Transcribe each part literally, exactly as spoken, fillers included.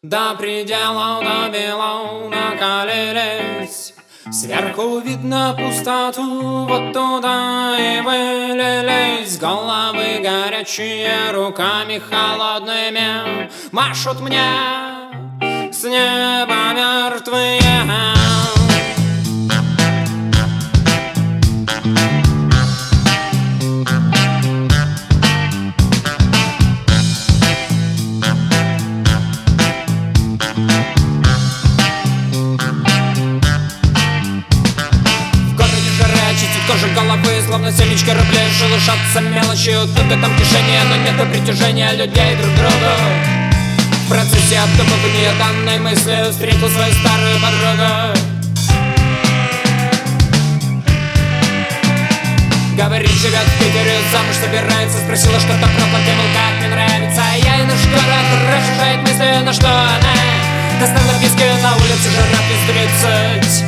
До предела, до бела накалились. Сверху видно пустоту, вот туда и вылились. Головы горячие, руками холодными машут мне с неба мертвые. Кожа головы, словно семечки рублей, шелушатся мелочью. Только там кишение, но нет притяжения людей друг к другу. В процессе обдумывания данной мысли встретил свою старую подругу. Говорит, живет в Питере, замуж собирается. Спросила что-то про платье, мол, как мне нравится. Я и наш город разжижает мысли, на что она достала виски, на улице жара плюс тридцать.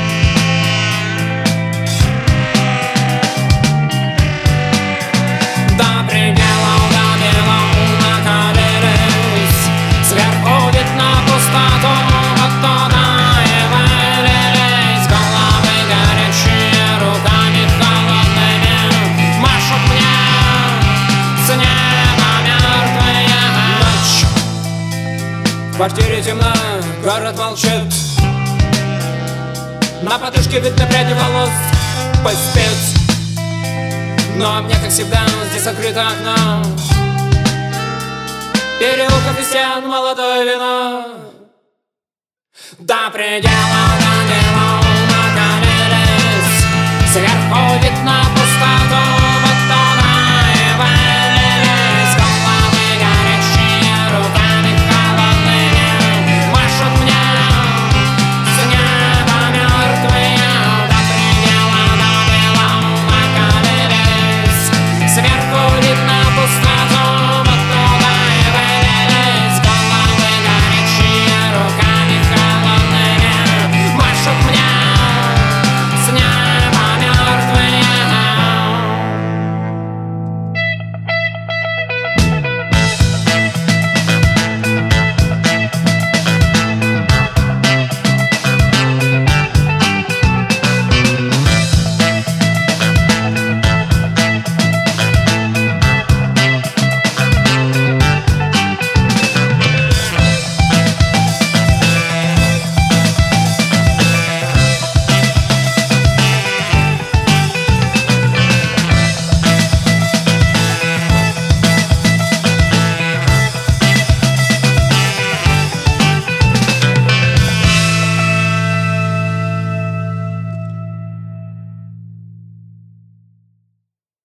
В квартире темно, город молчит. На подушке видно пряди волос поспеть. Но мне, как всегда, здесь открыто окно. Переулков и стен молодое вино. До предела, до дела накалились. Сверху видно